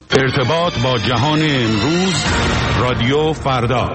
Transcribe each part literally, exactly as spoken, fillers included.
ارتباط با جهان امروز، رادیو فردا.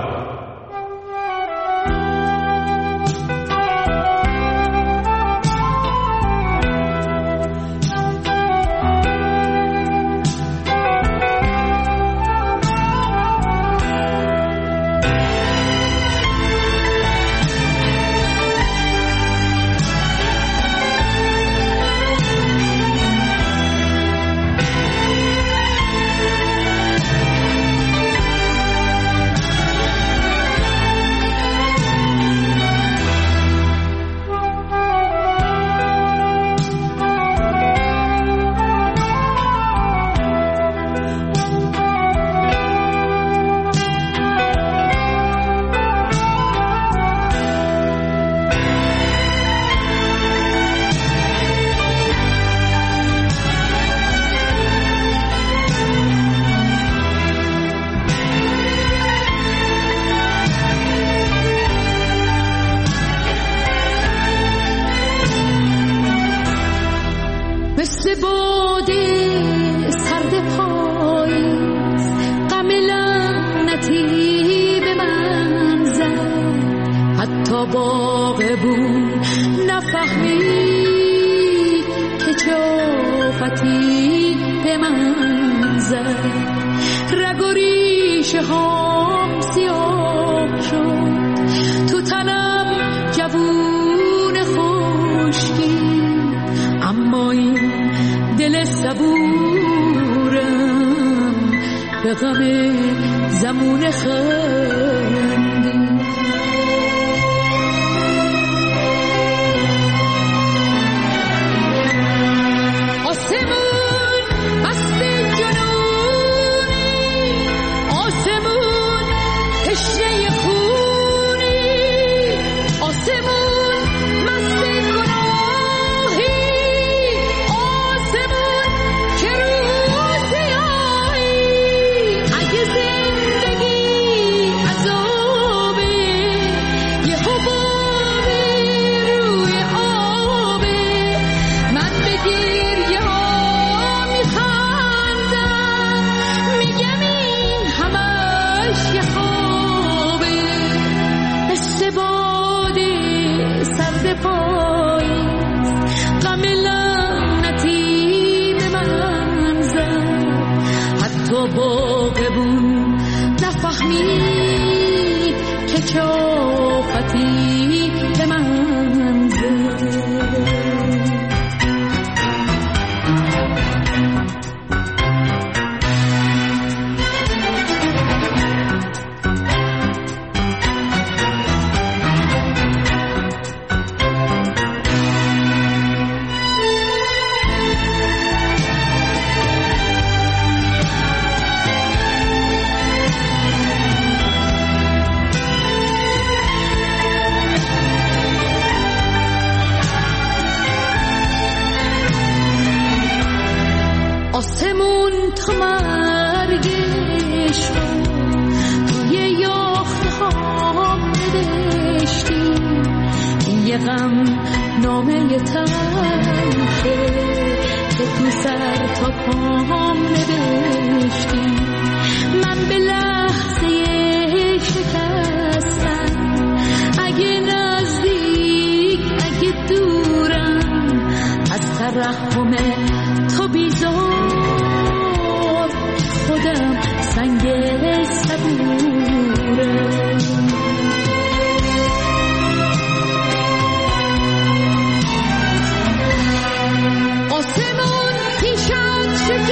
آسمون پیشت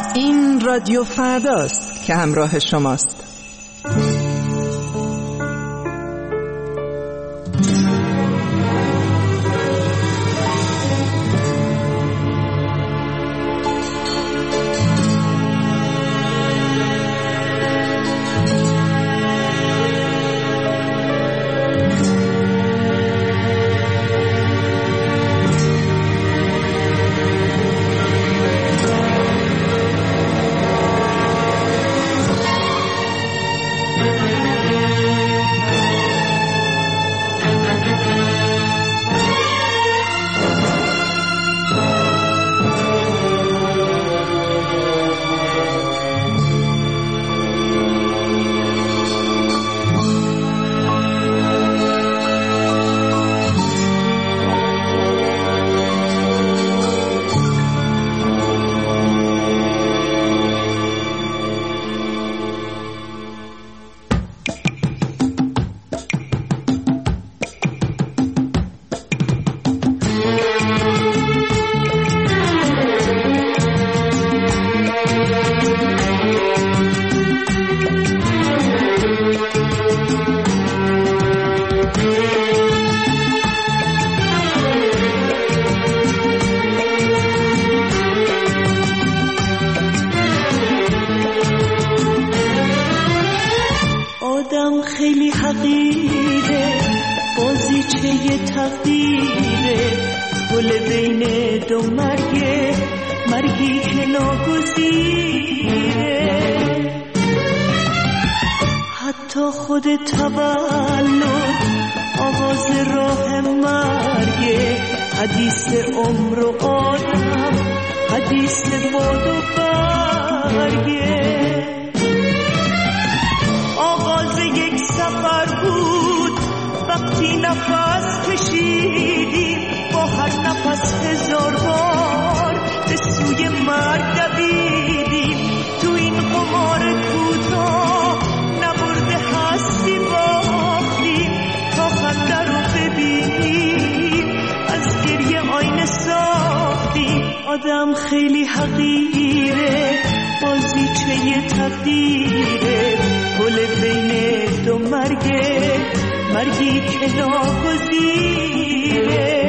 این رادیو فرداست که همراه شماست. خیلی حقیره، بازیچه تقدیره، گل بین دو مرگه، مرگی که ناگزیره. حتی خود تولد آغاز راه مرگه، حدیث عمر و آدم، حدیث باد و برگه. سفر بود وقتی نفس کشیدیم، با هر نفس هزار بار به سوی مرگ دویدیم. تو این قمار کوتاه نبرده هستی باختیم، تا خنده رو ببینیم از گریه آینه ساختیم. آدم خیلی حقیره، بازیچه تقدیره، گل بین دو مرگه، مرگی که ناگزیره.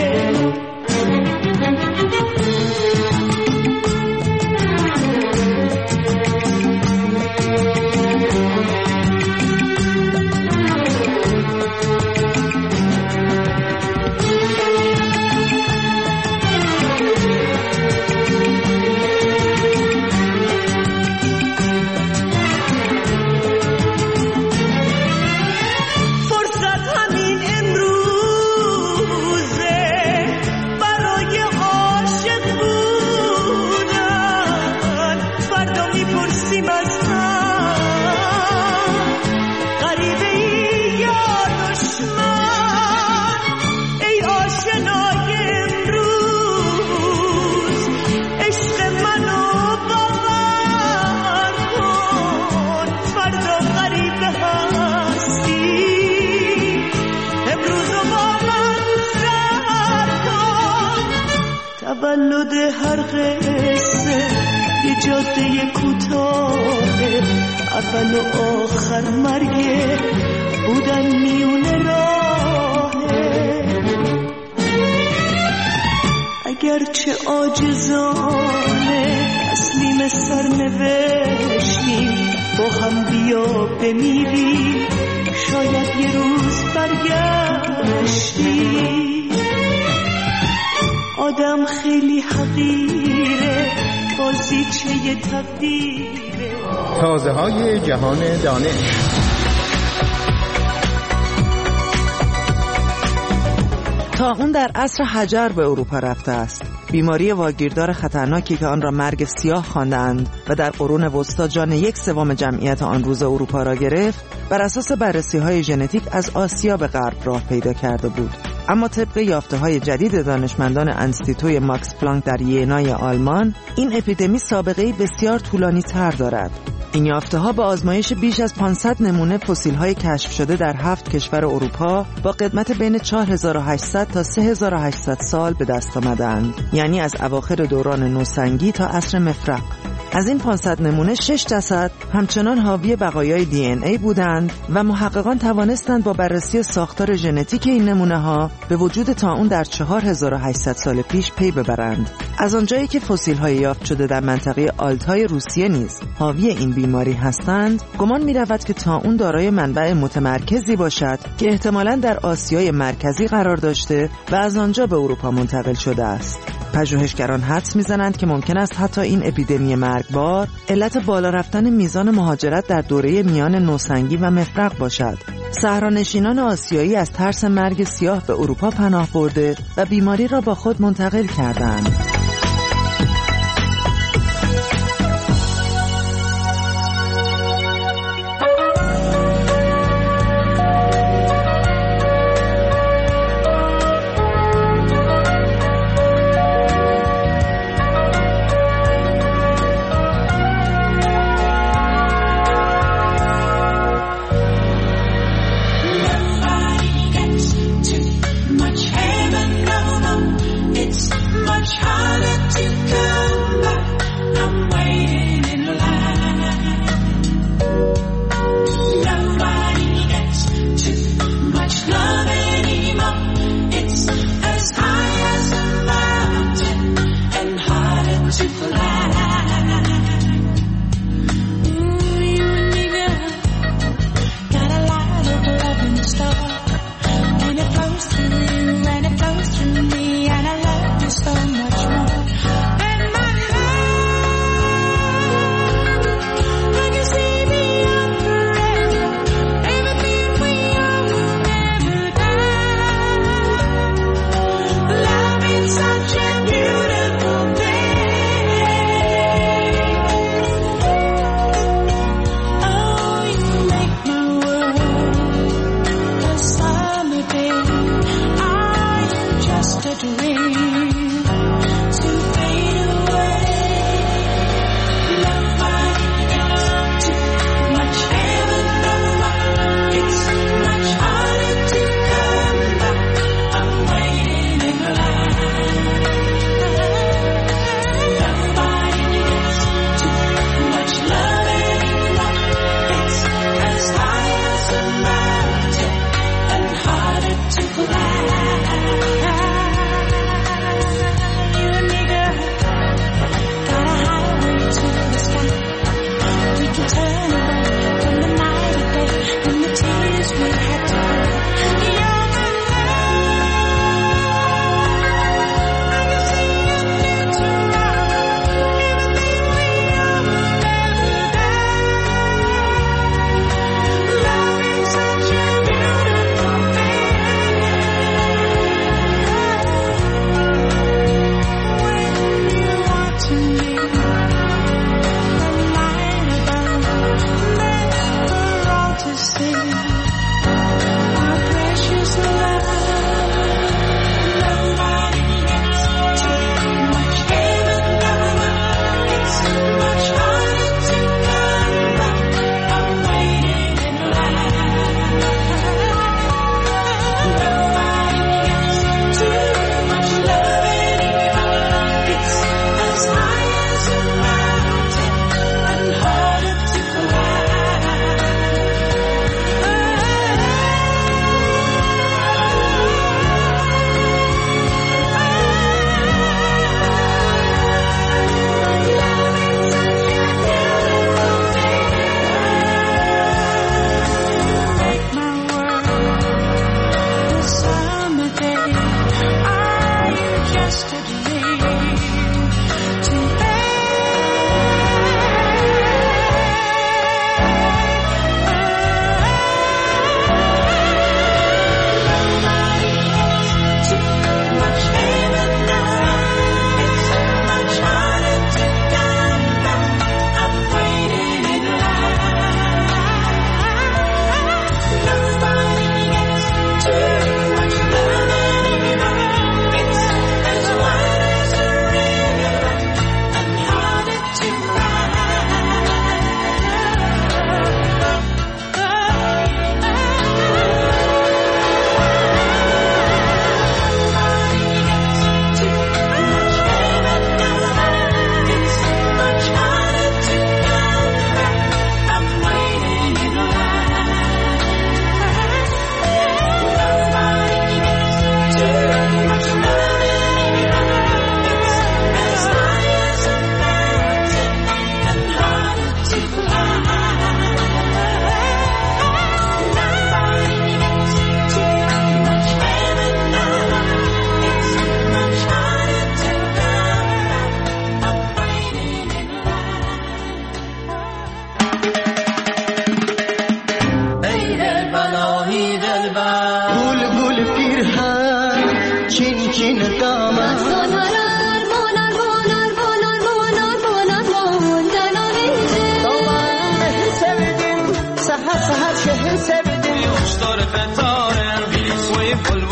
تولد هر قصه یه جاده کوتاهه، اول و آخر مرگه، بودن میونه راهه. اگرچه عاجزانه تسلیم سرنوشتیم، با هم بیا بمیریم، شاید یه روز برگشتیم. آدم خیلی حقیره، بازیچه تقدیره. تازه های جهان دانش. طاعون در عصر حجر به اروپا رفته است. بیماری واگیردار خطرناکی که آن را مرگ سیاه خواندند و در قرون وسطا جان یک سوم جمعیت آن روز اروپا را گرفت، بر اساس بررسی‌های ژنتیک از آسیا به غرب راه پیدا کرده بود. اما طبق یافته‌های جدید دانشمندان انستیتوی ماکس پلانک در ینای آلمان، این اپیدمی سابقه‌ای بسیار طولانی تر دارد. این یافته‌ها با آزمایش بیش از پانصد نمونه فسیل‌های کشف شده در هفت کشور اروپا با قدمت بین چهار هزار و هشتصد تا سه هزار و هشتصد سال به دست آمدند، یعنی از اواخر دوران نوسنگی تا عصر مفرق. از این پانصد نمونه شش درصد همچنان حاوی بقایای دی ان ای بودند و محققان توانستند با بررسی ساختار ژنتیک این نمونه‌ها به وجود طاعون در چهار هزار و هشتصد سال پیش پی ببرند. از آنجایی که فسیل‌های یافت شده در منطقه آلتای روسیه نیز حاوی این بیماری هستند، گمان می‌رود که طاعون دارای منبع متمرکزی باشد که احتمالاً در آسیای مرکزی قرار داشته و از آنجا به اروپا منتقل شده است. پژوهشگران حدس می‌زنند که ممکن است حتی این اپیدمی مرگبار علت بالا رفتن میزان مهاجرت در دوره میان نوسنگی و مفرق باشد. صحرانشینان آسیایی از ترس مرگ سیاه به اروپا پناه برده و بیماری را با خود منتقل کردند.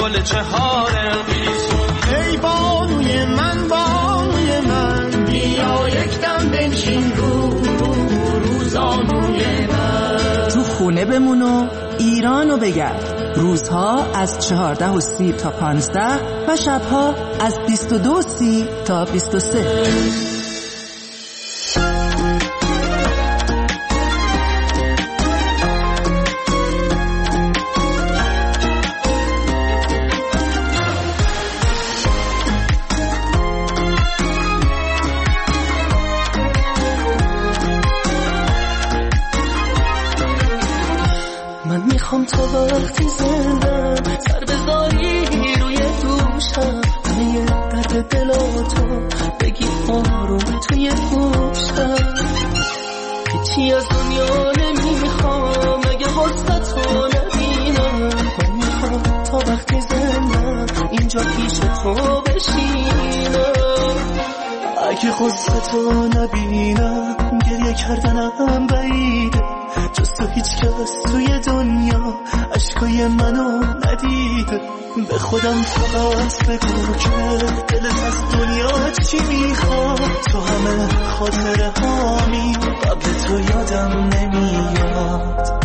گل چهار قیسون. ای بانوی من بانوی من بیا یک دم بنشین رو روزانوی من. تو خونه بمون و ایرانو بگرد. روزها از چهارده و سی تا پانزده و شبها از بیست و دو و سی تا بیست و سه. میخوام تا وقتی زندم سر بذاری روی دوشم، همه درد دلاتو بگی آروم توی گوشم. هیچی از دنیا نمیخوام اگه واسه تو نبینم. من میخوام تا وقتی زندم اینجا پیش تو بشینم. اگه غصه تو نبینم گریه کردنم بعیده، جز تو هیچ کس توی دنیا عشقای منو ندیده. به خودم فقط بگو که دلت از دنیا چی میخواد، تو همه خاطره هامی قبل تو یادم نمیاد.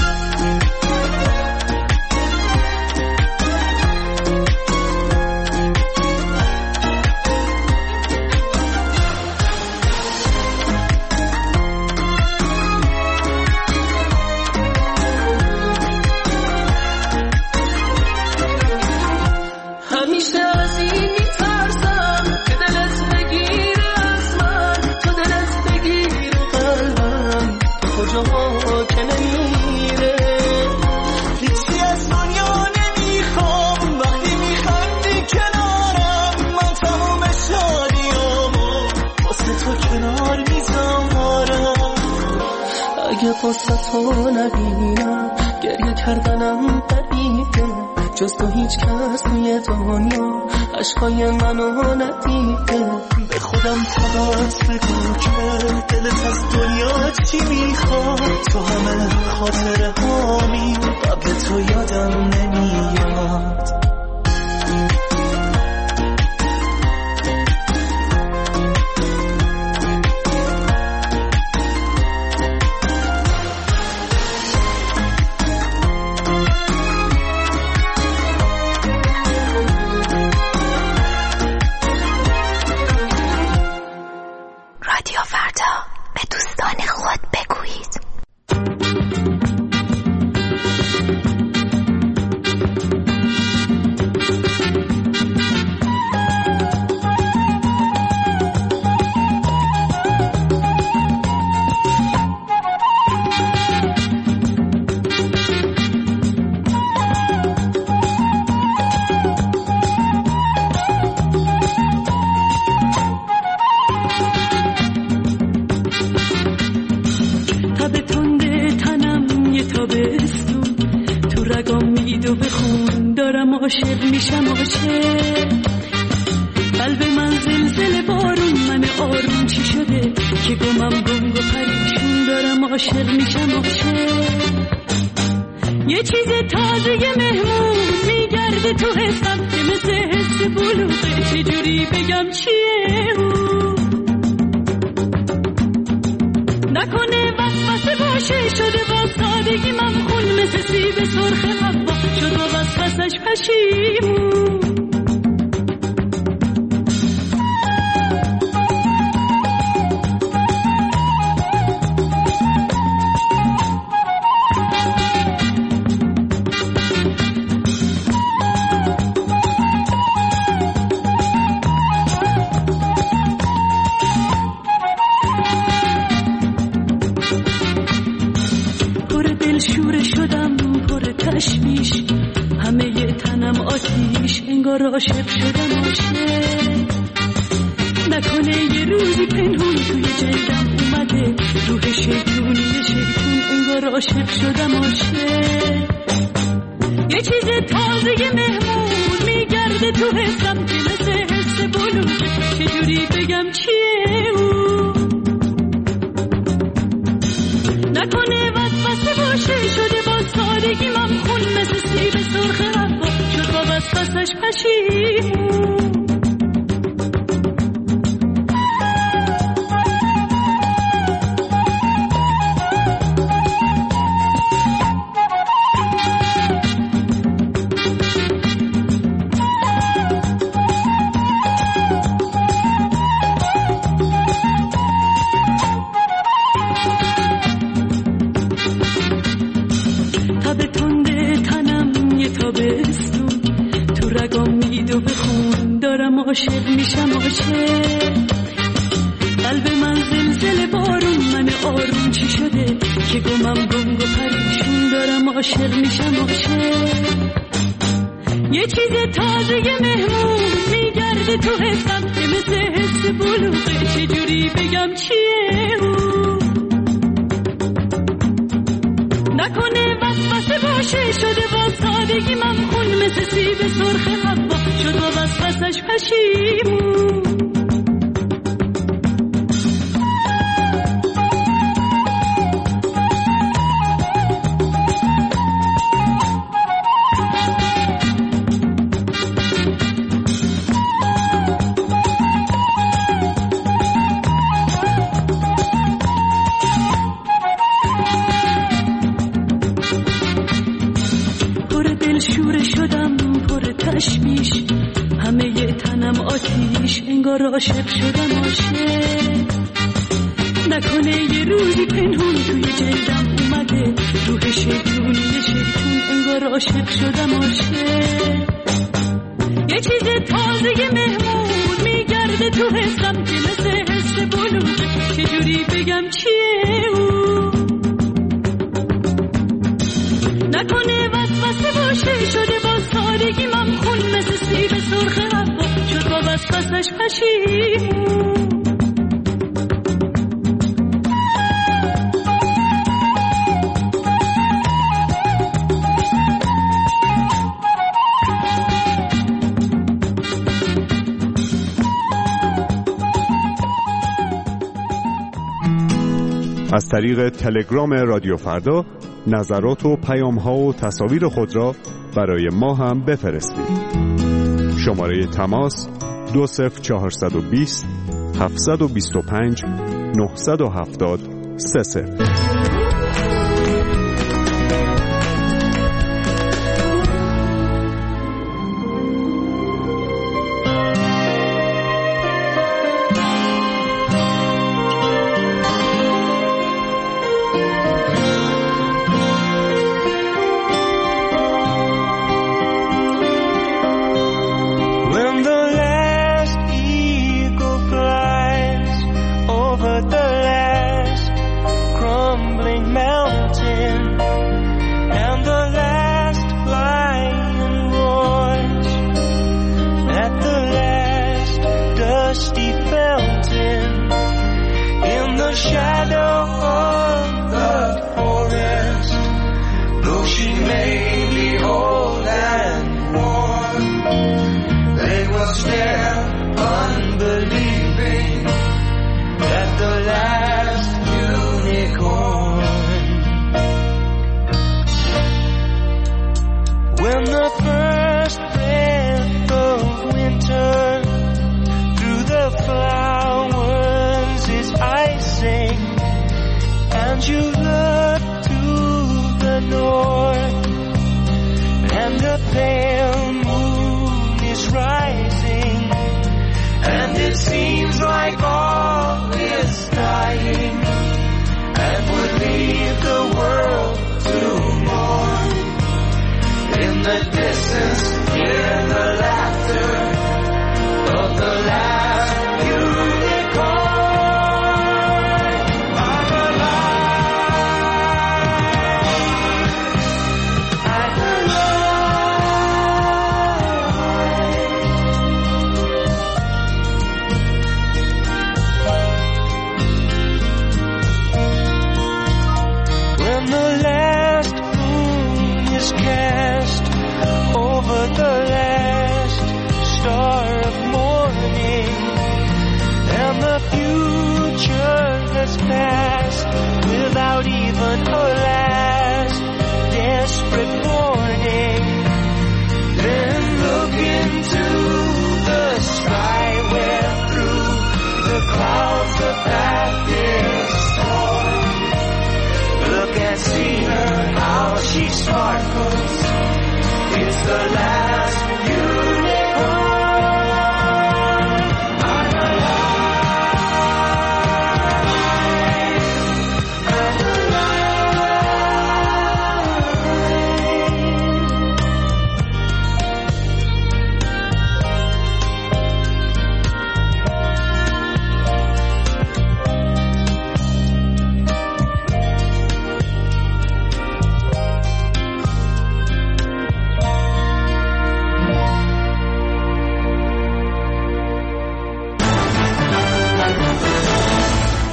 واسه تو نبینم گریه کردنم بعیده، جز تو هیچ کس توی دنیا عشقای منو ندیده. به خودم فقط بگو که دلت از دنیا چی میخواد، تو همه خاطره هامی قبل تو یادم نمیاد. عاشق میشم عاشق، قلب من زلزله بارون، من آروم چی شده که گمم گنگ و پریشون دارم عاشق میشم عاشق. یه چیز تازه مهمون میگرده تو حسم که مثل حس بلوغه، چجوری بگم چیه اون، نکنه وسوسه باشه شده با سادگی ممخون، مثل سیب سرخ حوا شد با وسوسش پشیمون. عاشق شدم عاشق، نکنه یه روزی پنهون توی جلدم اومده روح شیطونی شیطون، انگار عاشق شدم عاشق. یه چیز تازه مهمون میگرده تو حسم که مثل حس بلوغه، چجوری بگم چیه اون، نکنه وسوسه باشه شده با سادگی ممخون، مثل سیب سرخ حوا شد با پشیمون. عاشق میشم عاشق، قلب من زلزله بارون، من آروم چی شده که گمم گنگ و پریشون، دارم عاشق میشم عاشق. یه چیز تازه مهمون میگرده تو حسم که مثل حس بلوغه، چجوری بگم چیه اون؟ نکنه وسوسه باشه شده با سادگی ممخون، مثل سیب سرخ حوا شد با وسوسش پشیمون. انگار عاشق شدم عاشق، نکنه یه روزی پنهون توی جلدم اومده روح شیطونی شیطون، انگار عاشق شدم عاشق. یه چیز تازه مهمون میگرده تو حسم که مثل حس بلوغ، چجوری بگم چیه اون؟ نکنه وسوسه باشه شده با سادگی ممخون، مثل سیب سرخ حوا شد با وسوسش پشیمون. از طریق تلگرام رادیو فردا نظرات و پیام‌ها و تصاویر خود را برای ما هم بفرستید. شماره تماس دو صفر چهارصد و بیست هفتصد و بیست و پنج نهصد و هفتاد سه صفر. Mount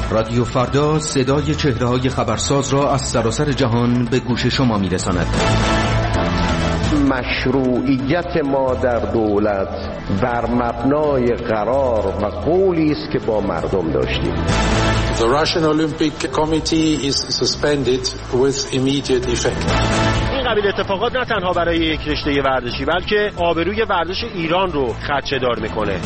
رادیو فردا صدای چهره‌های خبرساز را از سراسر جهان به گوش شما می‌رساند. مشروعیت ما در دولت بر مبنای قرار و قولی است که با مردم داشتیم. The Russian Olympic Committee is suspended with immediate effect. این قبیل اتفاقات نه تنها برای یک رشته ورزشی بلکه آبروی ورزش ایران رو خدشه‌دار میکنه.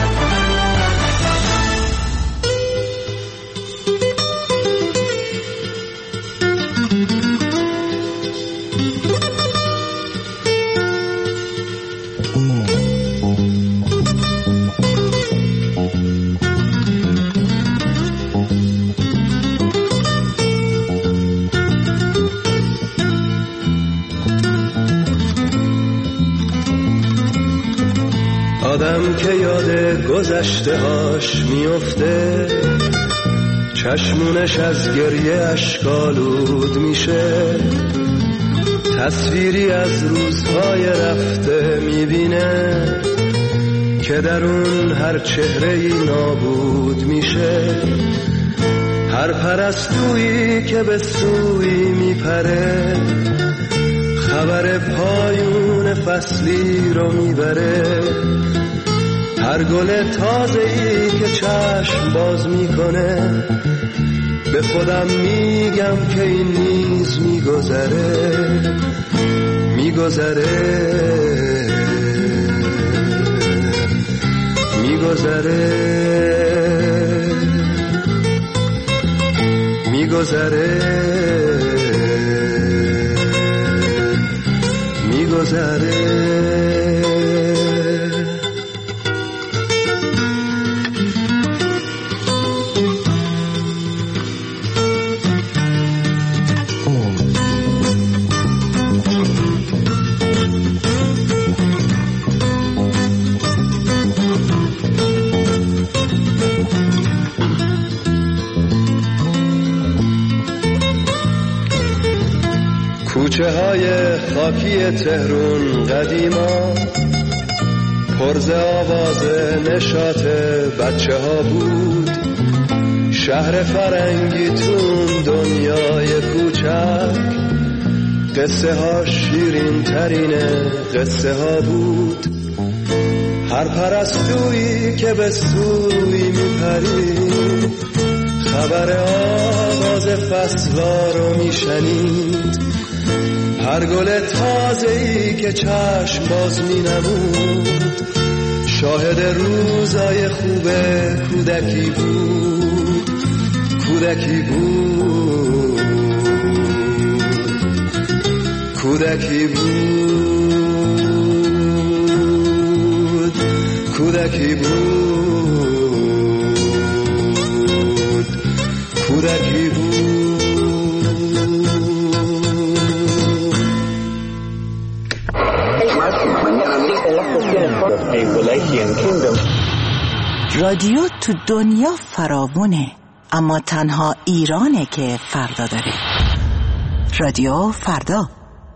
آدم که یاد گذشته هاش میفته، چشمونش از گریه اشکالود میشه، تصویری از روزهای رفته میبینه که در اون هر چهره‌ای نابود میشه. هر پرستویی که به سوی میپره، خبر پایون فصلی رو میبره. هر گل تازه‌ای که چشم باز میکنه، به خودم میگم که این نیز میگذره میگذره میگذره میگذره میگذره. کوچه های خاکی تهرون قدیما پرز آواز نشاط بچه ها بود. شهر فرنگی تون دنیای کوچک، قصه ها شیرین ترین قصه ها بود. هر پرستویی که به سوی میپرید، خبر آغاز فصلا رو میشنید. هر گل تازه‌ای که چشم باز می‌نمود، شاهد روزای خوب کودکی بود کودکی بود کودکی بود کودکی بود کودکی بود. رادیو تو دنیا فراوونه، اما تنها ایرانه که فردا داره. رادیو فردا.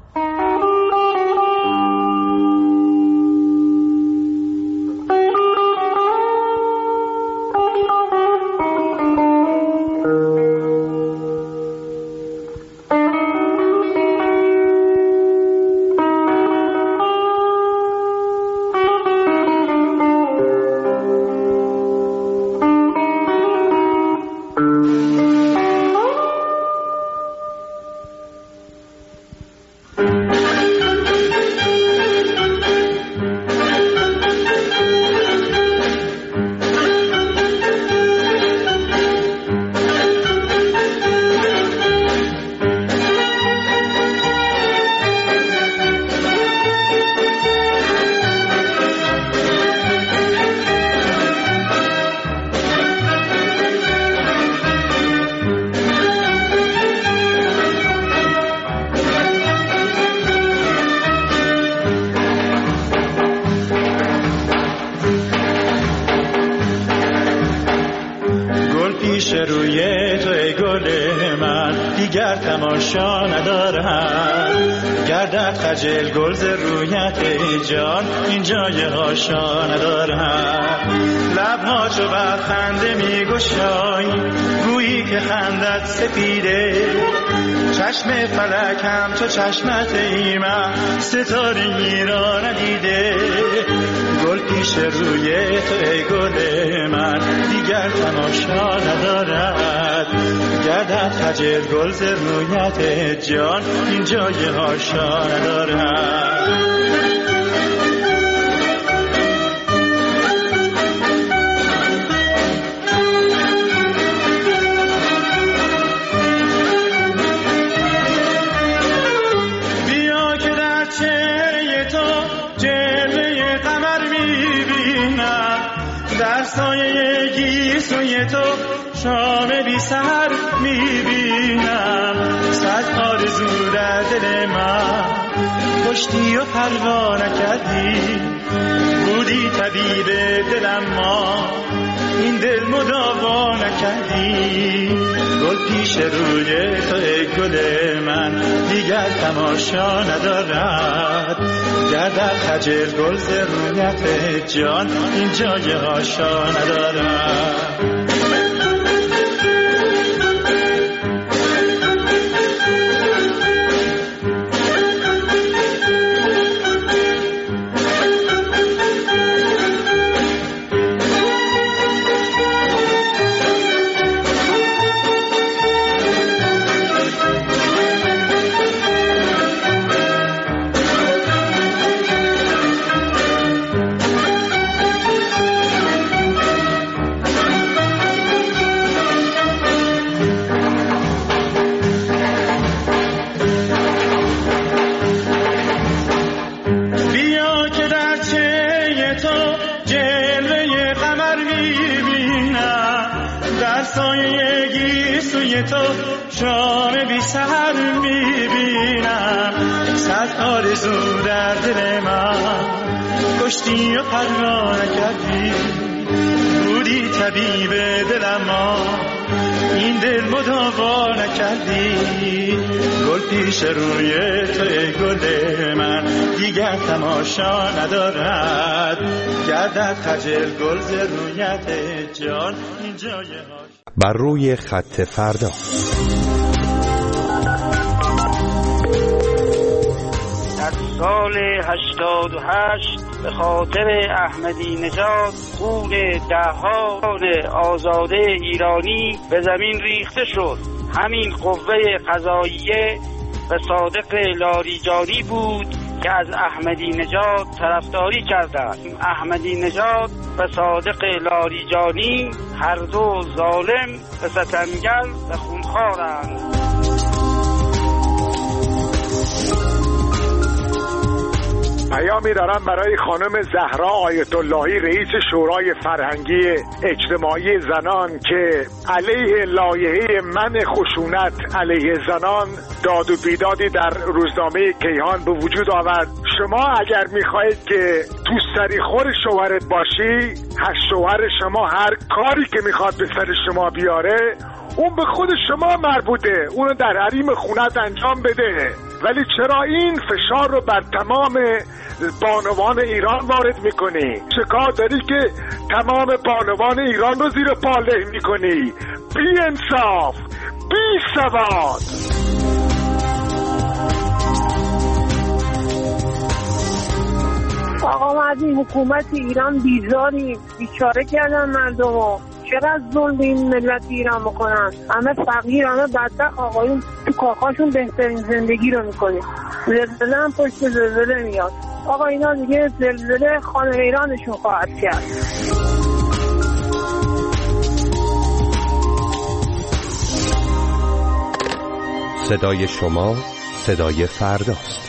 پیش روی تو ای گل من دیگر تماشا ندارم، گردت خجل گل ز رویت ای جان این جای هاشا ندارم. لبها چو بر خنده می گشایی گویی که خندت سپیده، چشم فلک هم تو چشمت ایمن ستارگی را ندیده. گل پیش روی تو ای گل من دیگر تماشا ندارد، گردد خجل گل ز رویت جان این جای هاشا ندارد. سایه گیسوی تو شام بی سحر میبینم، صد آرزو در دل من کشتی و پروا نکردی. بودی طبیب دلم ما این دل مداوا نکردی. گل پیش روی تو ای گل من دیگر تماشا ندارد، گردد خجل گل ز رویت جان این جای هاشا ندارد. تو شام بی سحر میبینم، صد آرزو در دل من کشتی و پروا نکردی. بودی طبیب دلم ما این دل مداوا نکردی. گل پیش روی تو ای گل من دیگر تماشا ندارد، گردد خجل گل ز رویت جان این جای هاش. بر روی خط فردا. در سال هشتاد و هشت به خاطر احمدی نژاد خون دهان آزاده ایرانی به زمین ریخته شد. همین قوه قضاییه به صادق لاریجانی بود که از احمدی نژاد طرفداری کردند. احمدی نژاد و صادق لاریجانی هر دو ظالم و ستمگر و خونخوارند. پیامی دارم برای خانم زهرا آیت اللهی رئیس شورای فرهنگی اجتماعی زنان که علیه لایحه منع خشونت علیه زنان داد و بیدادی در روزنامه کیهان به وجود آورد. شما اگر میخواهید که تو سری خور شوهرت باشی، هر شوهر شما هر کاری که میخواد به سر شما بیاره اون به خود شما مربوطه، اونو در حریم خونت انجام بده. ولی چرا این فشار رو بر تمام بانوان ایران وارد میکنی؟ چه کار داری که تمام بانوان ایران رو زیر پا له میکنی؟ بی انصاف، بی سواد. آقا ما از این حکومت ایران بیزاریم، بیچاره کردن مردمو. چقدر ظلم به این ملت ایران میکنن، همه فقیر، همه بدبخت. آقایون تو کاخاشون بهترین زندگی رو میکنه، زلزله هم پشت زلزله میاد. آقا اینا دیگه زلزله خانه ایرانشون خواهد کرد. صدای شما صدای فرداست.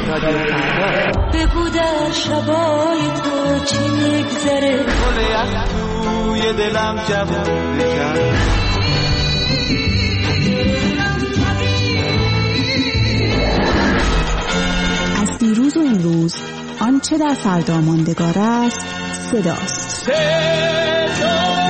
رادیو فردا. بگو در شبای تو چی میگذره، گل از توی دلم جواب بکن. از دیروز و امروز آنچه در فردا ماندگار است صداست. صدا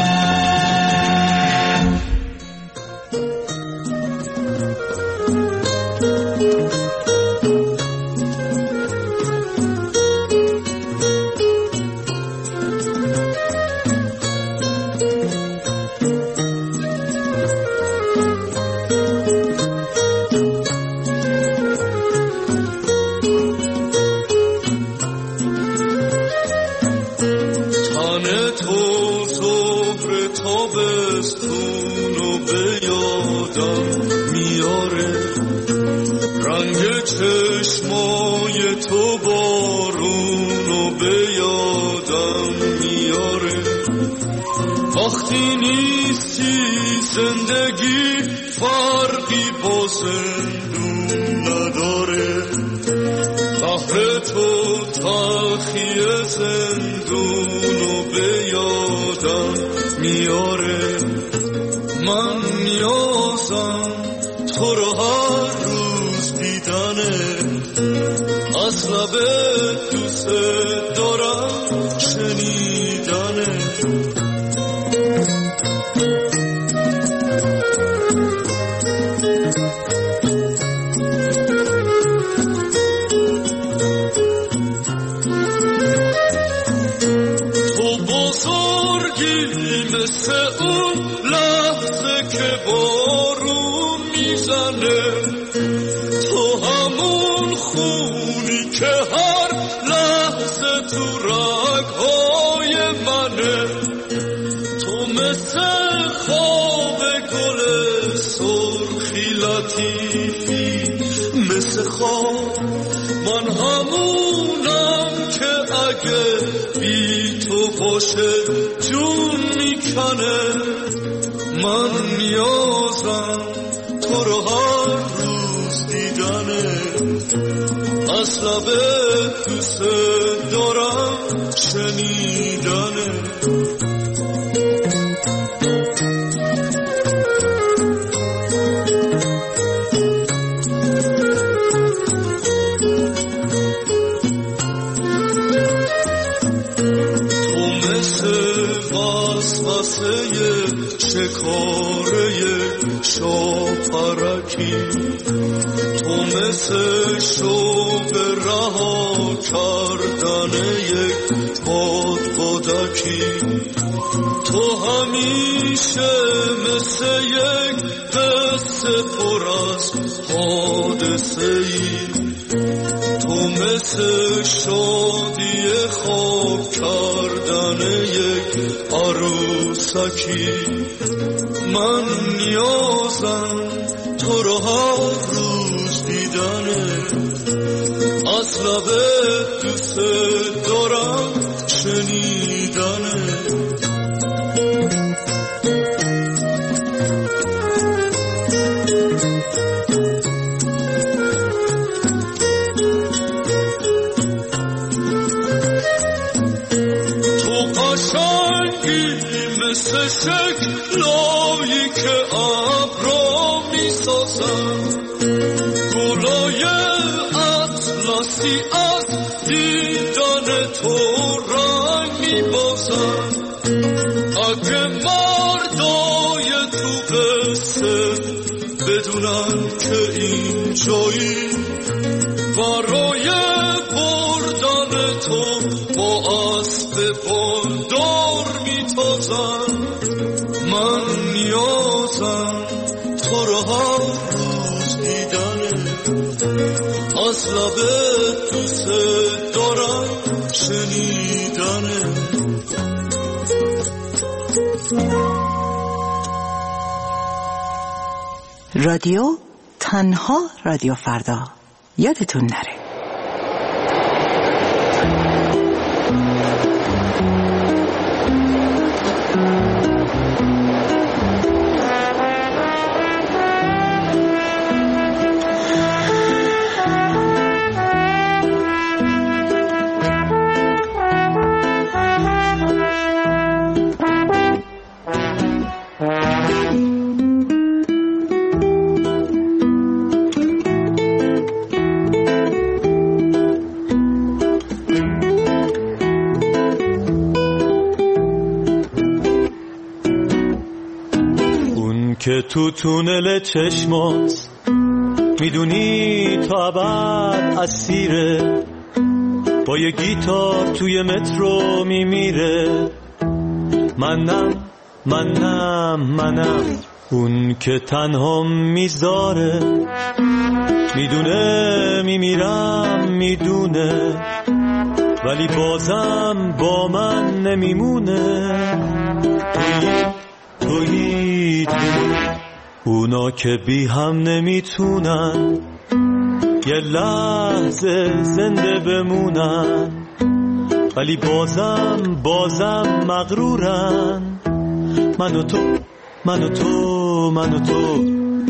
چشمای تو بارونو به یادم میاره. وقتی نیستی زندگی فرقی با زندون نداره. قهر تو تلخی زندونو به یادم میاره. من نیازم تو رو هر روز دیدنه، از لب دوست دارم شنیدنه. تو بزرگی مثل اون لحظه که بارون میزنه. تو همون خونی که هر لحظه تو رگ‌های منه. تو مثل خواب گل سرخی لطیفی، مثل خواب من همونم که اگه بی تو باشه جون میکنه. من نیازم تو رو هر روز دیدنه، از لب دوست دارم شنیدنه. تو مثل وسوسه شکاره شاپرکی، تو مثل شوق رها کردن یک بادبادکی. تو همیشه مثل یک قصه پر از حادثه ای. تو مثل شادی خواب کردن یک عروسکی. من نیازم تو رو هر روز دیدنه، از لب دوست دارم شنیدنه. تو قشنگی مثل شکلایی که ابرا میسازن، گلای اطلسی از دیدن تو رنگ میبازن. اگه مردای تو قصه بدونن که این جایی برای بردن تو با اسب بلدار میتازن. من نیازم تو رو هر روز دیدنه، از لب دوست دارم شنیدنه. رادیو تنها رادیو فردا، یادتون نره. که تو تونل چشمات میدونی تا ابد اسیره، با یه گیتار توی مترو میمیره. منم منم منم اون که تنها میذاره، میدونه میمیرم میدونه، ولی بازم با من نمیمونه. توی توی توی اونا که بی هم نمیتونن یه لحظه زنده بمونن، ولی بازم بازم مغرورن. من و تو من و تو من و تو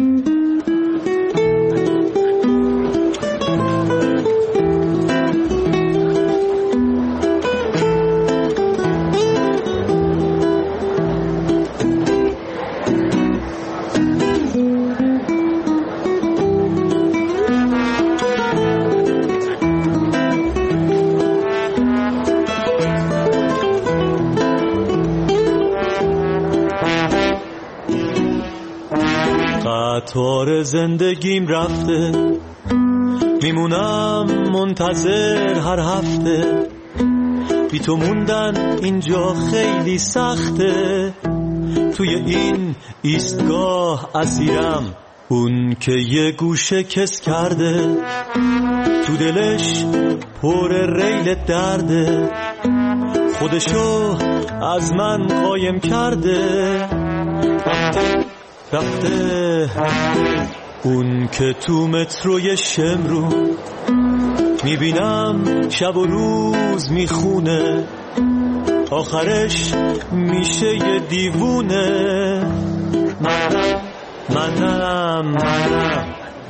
قطار زندگیم رفته، میمونم منتظر هر هفته. بی تو موندن اینجا خیلی سخته، توی این ایستگاه اسیرم. اون که یه گوشه کس کرده، تو دلش پر ریل درده، خودشو از من قایم کرده. رفته رفته اون که تو متروی شمرو، میبینم شب و روز میخونه، آخرش میشه یه دیوونه. منم منم منم.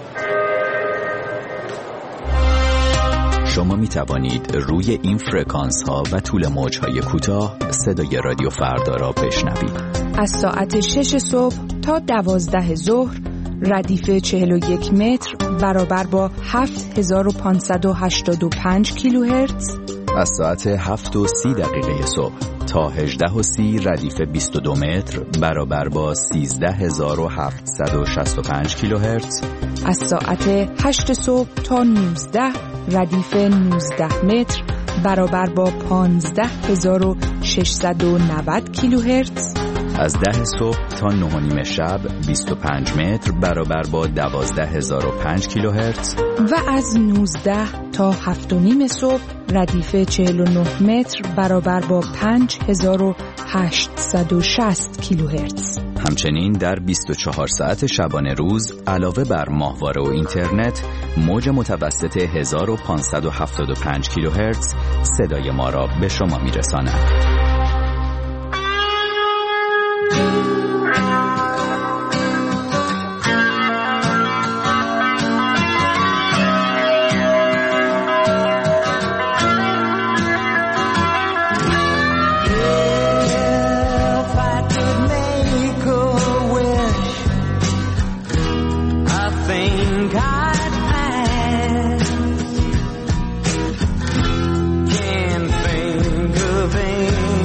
شما می توانید روی این فرکانس ها و طول موج های کوتاه صدای رادیو فردا را بشنوید. از ساعت شش صبح تا دوازده ظهر ردیف چهل و یک متر برابر با هفت هزار و پانصد و هشتاد و پنج کیلوهرتز. از ساعت هفت و سی دقیقه صبح تا هجده و سی ردیف بیست و دو متر برابر با سیزده هزار و هفتصد و شصت و پنج کیلوهرتز. از ساعت هشت صبح تا نوزده ردیف نوزده متر برابر با پانزده هزار و ششصد و نود کیلوهرتز. از ده صبح تا نه و نیم شب بیست و پنج متر برابر با دوازده هزار و پنج کیلوهرتز. و از نوزده تا هفت و نیم صبح ردیف چهل و نه متر برابر با پنج هزار و هشتصد و شصت کیلوهرتز. همچنین در بیست و چهار ساعت شبانه روز علاوه بر ماهواره و اینترنت، موج متوسط هزار و پانصد و هفتاد و پنج کیلوهرتز صدای ما را به شما میرساند. Can't think of anything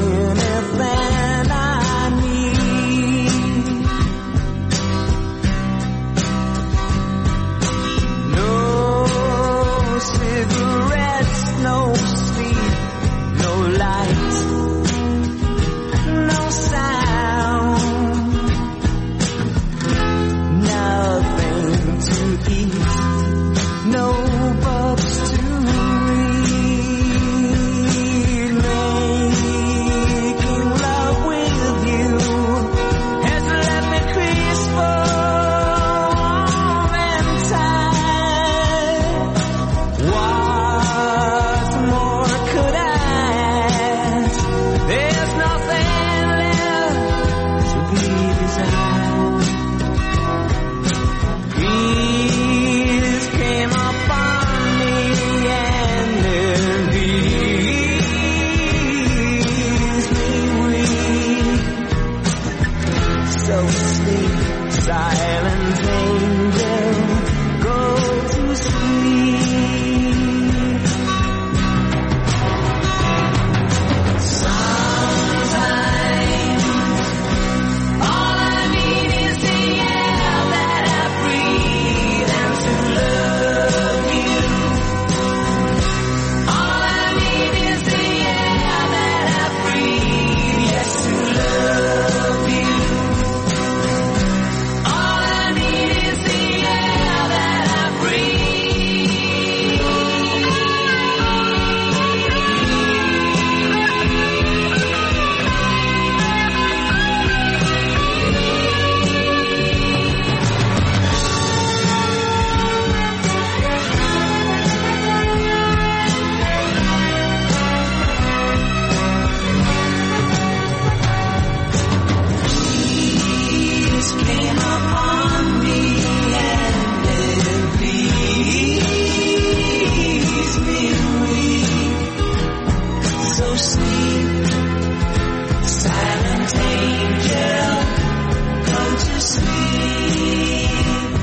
sleep. Silent angel, go to sleep.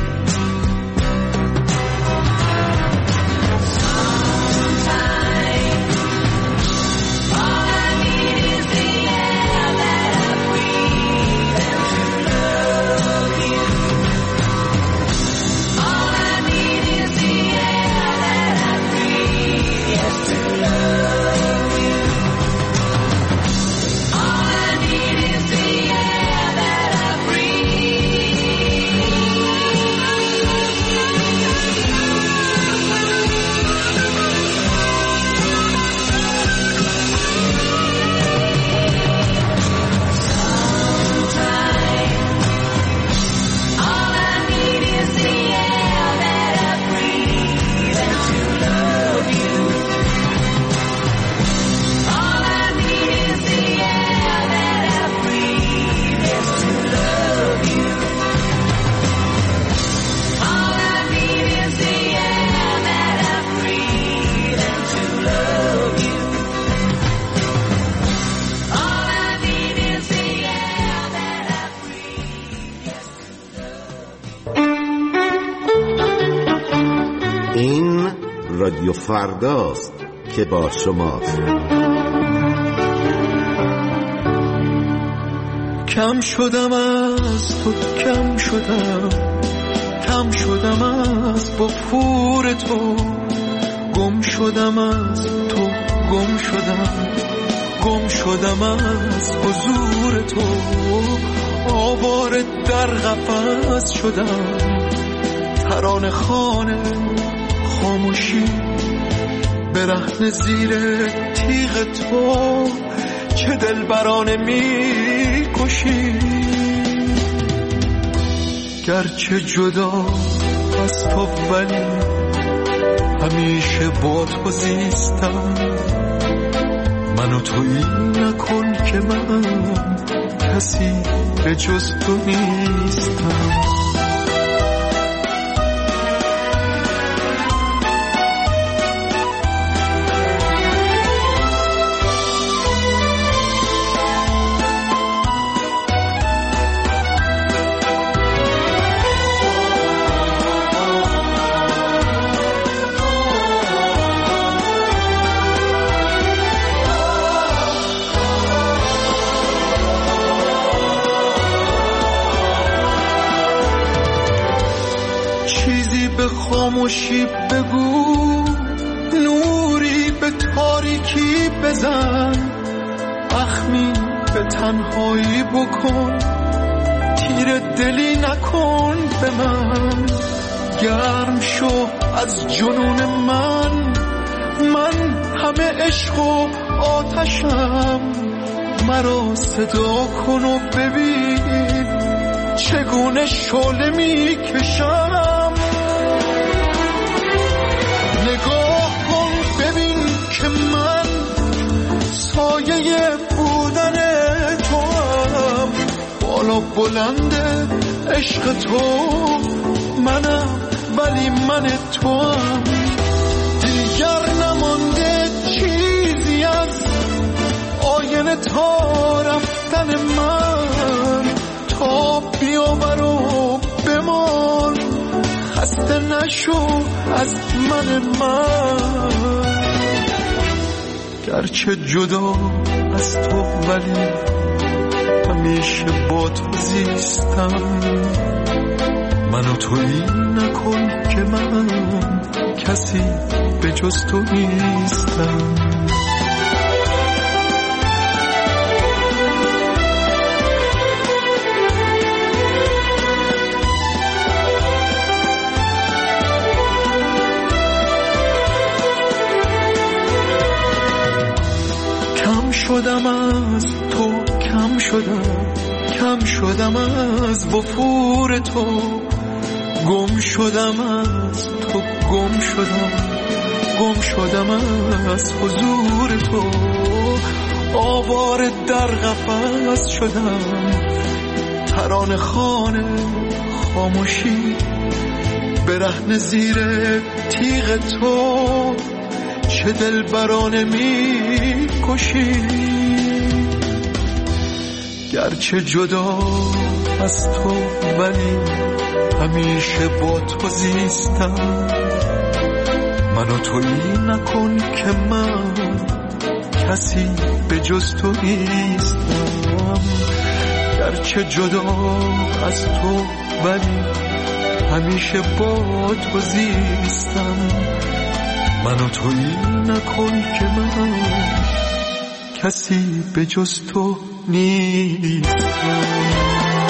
Sometime, all I need is the air that I breathe and to love you. All I need is the air that I breathe, yes, to love you. All I need is the air that I رادیو فرداست که با شماست. کم شدم از تو، کم شدم، کم شدم از بفور تو، گم شدم از تو، گم شدم، گم شدم از حضور تو، آواره در قفس شدم، ترانه خانه خاموشی برهنه زیر تیغ تو، چه دلبرانه می کشی. گرچه جدا از تو ولی همیشه با تو زیستم، منو تویی نکن که من کسی به جز تو نیستم. خاموشی بگو، نوری به تاریکی بزن، اخمی به تنهایی بکن، تیر دلی نکن به من، گرم شو از جنون من، من همه عشق و آتشم، مرا صدا کن و ببین چگونه شعله می کشم. نگاه کن ببین که من سایه بودن تو هم، بالا بلند عشق تو منم ولی من تو هم. دیگر نمانده چیزی از آینه تا رفتن من، تا بیاور و بمان، خسته نشو از من من. گرچه جدا از تو ولی همیشه با تو زیستم، منو تویی نکن که من کسی به جز تو نیستم. شدم از تو، کم شدم، کم شدم از وفور تو، گم شدم از تو، گم شدم، گم شدم از حضور تو، آواره در قفس شدم، ترانه خانه خاموشی برهنه زیر تیغ تو، گرچه دلبرانه می کشی، گرچه جدا از تو ولی همیشه با تو زیستم. منو تویی نکن که من کسی به جز تو نیستم، گرچه جدا از تو ولی همیشه با تو زیستم. منو تویی نکن که من کسی به جز تو نیستم.